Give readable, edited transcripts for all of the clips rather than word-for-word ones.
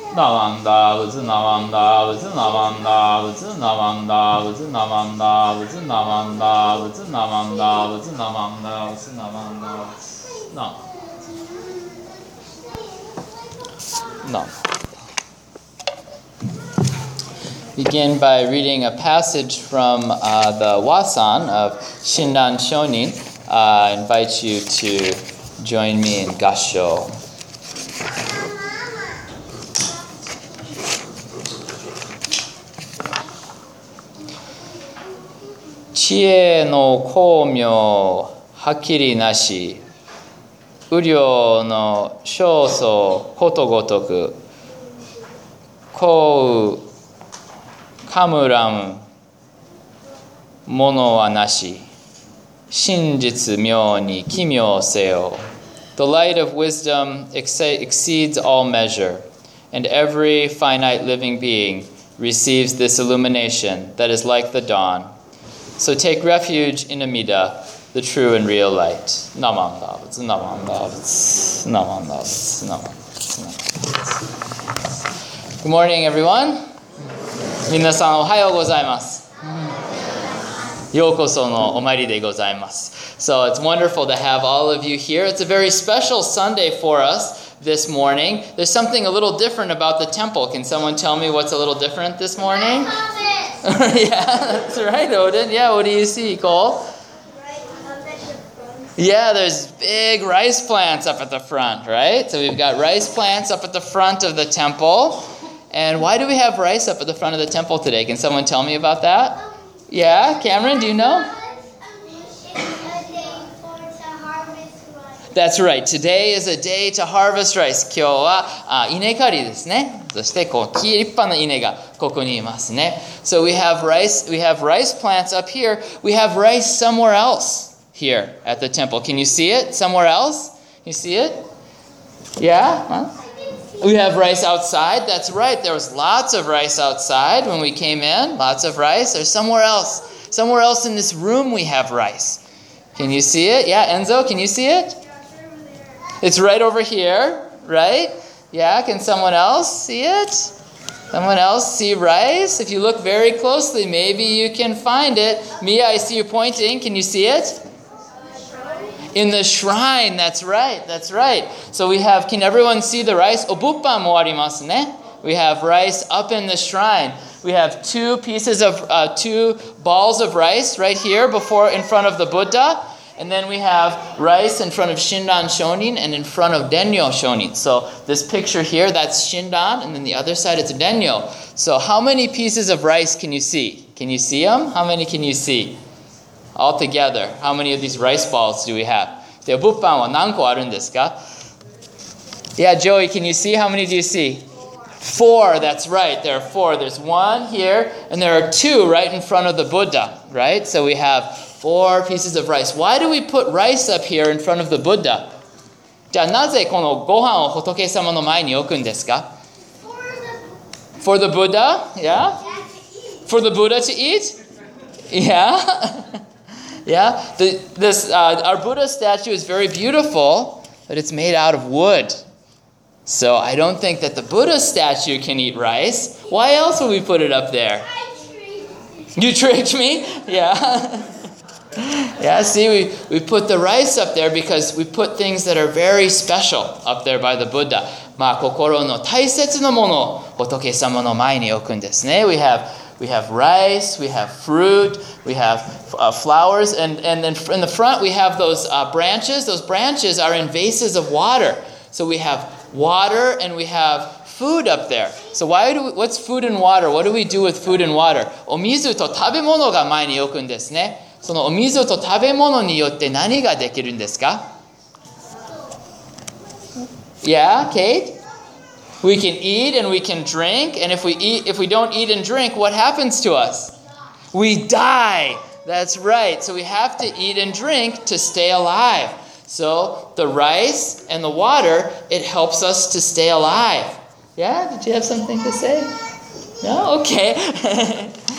Navanda, Navanda, Navanda, Navanda, Navanda, Navanda, Navanda, Navanda, Navanda, no. Begin by reading a passage from the Wasan of Shinran Shonin. I invite you to join me in Gassho. Chie no komyo hakiri nashi, uryo no shoso koto gotoku, kou kamuram mono wa nashi, shinjitsu myo ni kimyo seo. The light of wisdom exceeds all measure, and every finite living being receives this illumination that is like the dawn. So take refuge in Amida, the true and real light. Namam Davits, Namam Davits, Namam Davits, Namam Davits. Good morning, everyone. Minasan ohayo gozaimasu. Yokoso no omairi de gozaimasu. So it's wonderful to have all of you here. It's a very special Sunday for us this morning. There's something a little different about the temple. Can someone tell me what's a little different this morning? Yeah, that's right, Odin. Yeah, what do you see, Cole? Yeah, there's big rice plants up at the front, right? So we've got rice plants up at the front of the temple. And why do we have rice up at the front of the temple today? Can someone tell me about that? Yeah, Cameron, do you know? That's right. Today is a day to harvest rice. 今日は稲刈りですね。そして立派な稲がここにいますね。So we have rice plants up here. We have rice somewhere else here at the temple. Can you see it? Somewhere else? You see it? Yeah? Huh? We have rice outside. That's right. There was lots of rice outside when we came in. Lots of rice. There's somewhere else. Somewhere else in this room we have rice. Can you see it? Yeah, Enzo, can you see it? It's right over here, right? Yeah, can someone else see it? Someone else see rice? If you look very closely, maybe you can find it. Mia, I see you pointing. Can you see it? In the shrine, that's right. So we have, can everyone see the rice? Obuppan mo arimasu ne. We have rice up in the shrine. We have two balls of rice right here in front of the Buddha. And then we have rice in front of Shinran Shonin and in front of Denyo Shonin. So this picture here, that's Shinran, and then the other side it's Denyo. So how many pieces of rice can you see? Can you see them? How many can you see? All together, how many of these rice balls do we have? Yeah, Joey, can you see? How many do you see? 4, that's right. There are 4. There's 1 here, and there are 2 right in front of the Buddha, right? So we have 4 pieces of rice. Why do we put rice up here in front of the Buddha? じゃあなぜこのご飯を仏様の前に置くんですか? For the Buddha? Yeah? For the Buddha to eat? Yeah? Yeah? Our Buddha statue is very beautiful, but it's made out of wood. So I don't think that the Buddha statue can eat rice. Why else would we put it up there? You tricked me? Yeah. Yeah, see, we put the rice up there because we put things that are very special up there by the Buddha. 心の大切なものを仏様の前に置くんですね。We have rice, we have fruit, we have flowers, and then in the front we have those branches. Those branches are in vases of water. So we have water and we have food up there. So what's food and water? What do we do with food and water? お水と食べ物が前に置くんですね。そのお水と食べ物によって何ができるんですか? Yeah, Kate? We can eat and we can drink, and if we don't eat and drink, what happens to us? We die. That's right. So we have to eat and drink to stay alive. So the rice and the water, it helps us to stay alive. Yeah? Did you have something to say? No? Okay.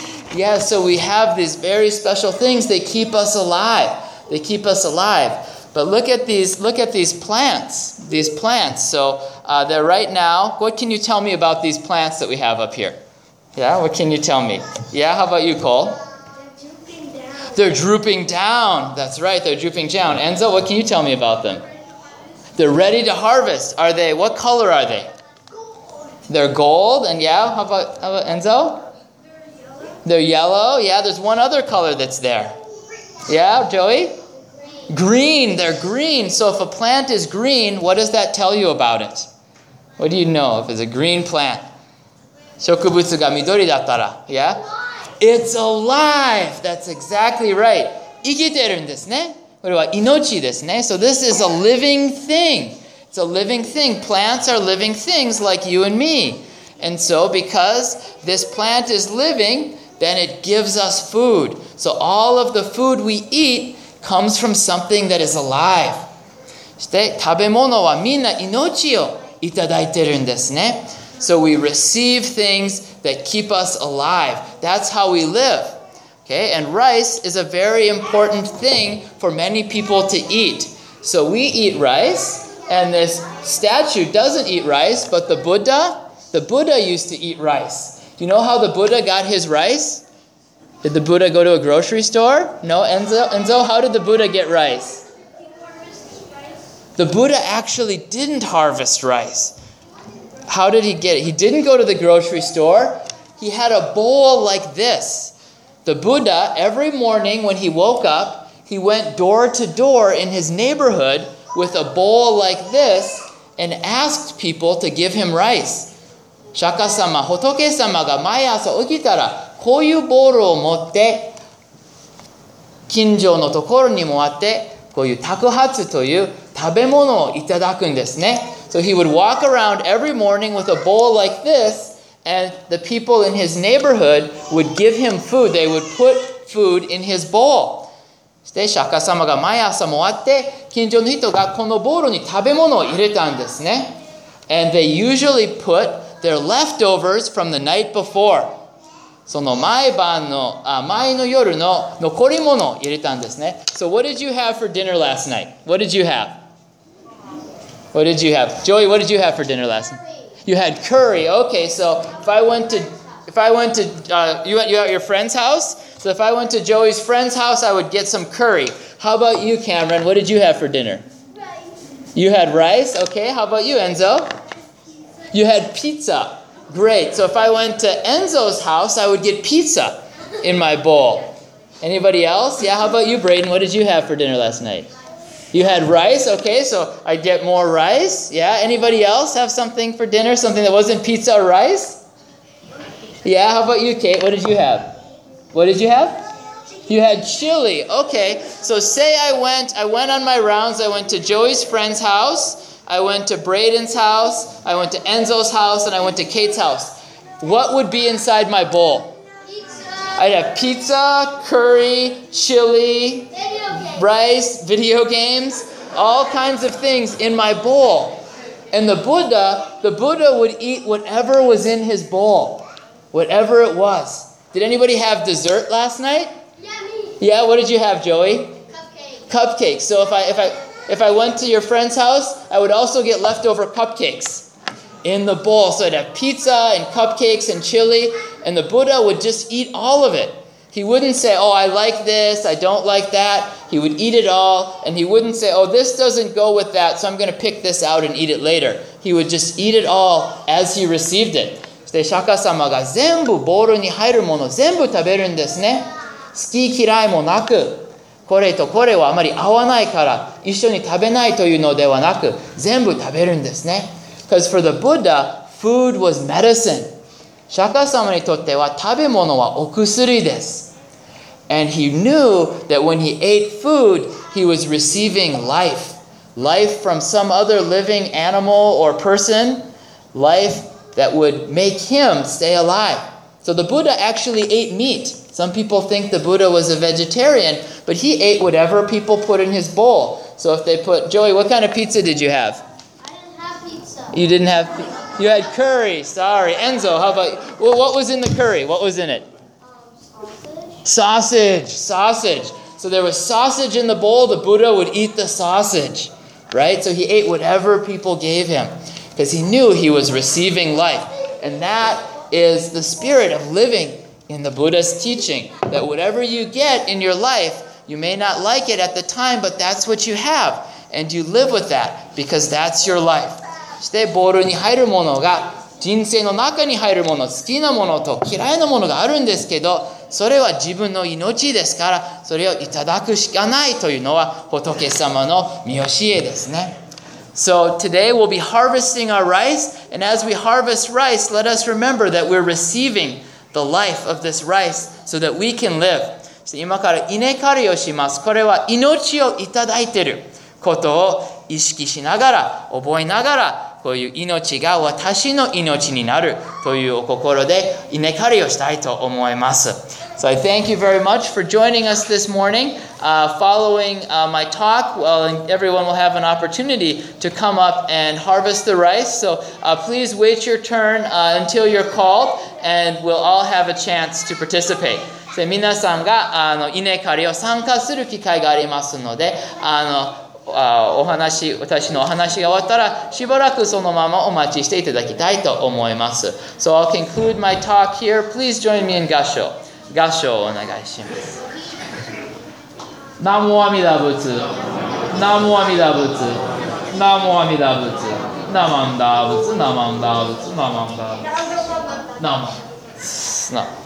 Yeah, so we have these very special things. They keep us alive. But look at these plants. These plants. So they're right now. What can you tell me about these plants that we have up here? Yeah, what can you tell me? Yeah, how about you, Cole? They're drooping down. That's right, they're drooping down. Enzo, what can you tell me about them? They're ready to harvest. Are they? What color are they? They're gold. And yeah, how about Enzo? They're yellow. Yeah, there's one other color that's there. Yeah, Joey? Green. They're green. So if a plant is green, what does that tell you about it? What do you know if it's a green plant? 植物が緑だったら。Yeah? It's alive. That's exactly right. 生きてるんですね。これは命ですね。So this is a living thing. It's a living thing. Plants are living things like you and me. And so because this plant is living, then it gives us food. So all of the food we eat comes from something that is alive. そして食べ物はみんな命をいただいてるんですね。So we receive things that keep us alive. That's how we live. Okay, and rice is a very important thing for many people to eat. So we eat rice, and this statue doesn't eat rice, but the Buddha used to eat rice. Do you know how the Buddha got his rice? Did the Buddha go to a grocery store? No, Enzo, how did the Buddha get rice? The Buddha actually didn't harvest rice. How did he get it? He didn't go to the grocery store. He had a bowl like this. The Buddha, every morning when he woke up, he went door to door in his neighborhood with a bowl like this and asked people to give him rice. 釈迦様、仏様が毎朝起きたら、こういうボールを持って、近所のところに回って、こういう托鉢という食べ物をいただくんですね。So he would walk around every morning with a bowl like this, and the people in his neighborhood would give him food. They would put food in his bowl. そして釈迦様が毎朝回って、近所の人がこのボウルに食べ物を入れたんですね。And they usually put their leftovers from the night before. その前の夜の残り物を入れたんですね。So what did you have for dinner last night? What did you have? What did you have? Joey, what did you have for dinner last night? You had curry. Okay, so if I went to you at your friend's house? So if I went to Joey's friend's house, I would get some curry. How about you, Cameron? What did you have for dinner? Rice. You had rice? Okay, how about you, Enzo? You had pizza. Great. So if I went to Enzo's house, I would get pizza in my bowl. Anybody else? Yeah, how about you, Braden? What did you have for dinner last night? You had rice, okay, so I get more rice. Yeah, anybody else have something for dinner? Something that wasn't pizza or rice? Yeah, how about you, Kate? What did you have? What did you have? You had chili. Okay, so say I went on my rounds. I went to Joey's friend's house. I went to Braden's house. I went to Enzo's house, and I went to Kate's house. What would be inside my bowl? I'd have pizza, curry, chili, rice, video games, all kinds of things in my bowl. And the Buddha would eat whatever was in his bowl, whatever it was. Did anybody have dessert last night? Yeah, me. Yeah, what did you have, Joey? Cupcakes. So if I went to your friend's house, I would also get leftover cupcakes in the bowl. So I'd have pizza and cupcakes and chili, and the Buddha would just eat all of it. He wouldn't say, oh, I like this, I don't like that. He would eat it all, and he wouldn't say, oh, this doesn't go with that, so I'm going to pick this out and eat it later. He would just eat it all as he received it. そして釈迦様が全部ボウルに入るもの全部食べるんですね。好き嫌いもなく、これとこれはあまり合わないから一緒に食べないというのではなく、全部食べるんですね。Because for the Buddha, food was medicine. 釈迦様にとっては食べ物はお薬です。And he knew that when he ate food, he was receiving life. Life from some other living animal or person. Life that would make him stay alive. So the Buddha actually ate meat. Some people think the Buddha was a vegetarian, but he ate whatever people put in his bowl. So if they put, Joey, what kind of pizza did you have? I didn't have pizza. You didn't have, you had curry. Sorry. Enzo, how about, well, what was in the curry? What was in it? Sausage. Sausage. So there was sausage in the bowl, the Buddha would eat the sausage, right? So he ate whatever people gave him because he knew he was receiving life. And that is the spirit of living in the Buddha's teaching, that whatever you get in your life, you may not like it at the time, but that's what you have. And you live with that because that's your life. そしてボールに入るものが人生の中に入るもの、好きなものと嫌いなものがあるんですけど、それは自分の命ですから、それをいただくしかないというのは仏様の見教えですね。So today we'll be harvesting our rice, and as we harvest rice, let us remember that we're receiving the life of this rice so that we can live. 今から稲刈りをします。これは命をいただいていることを意識しながら、覚えながら、こういう命が私の命になるというお心で稲刈りをしたいと思います。So I thank you very much for joining us this morning. Following my talk, everyone will have an opportunity to come up and harvest the rice. So please wait your turn until you're called, and we'll all have a chance to participate. 皆さんが稲刈りを参加する機会がありますので、私のお話が終わったらしばらくそのままお待ちしていただきたいと思います。So I'll conclude my talk here. Please join me in 合唱。合唱をお願いします。南無阿弥陀仏。南無阿弥陀仏。南無阿弥陀仏。ナマンダー仏。ナマンダー仏。ナマンダー仏。ナマン。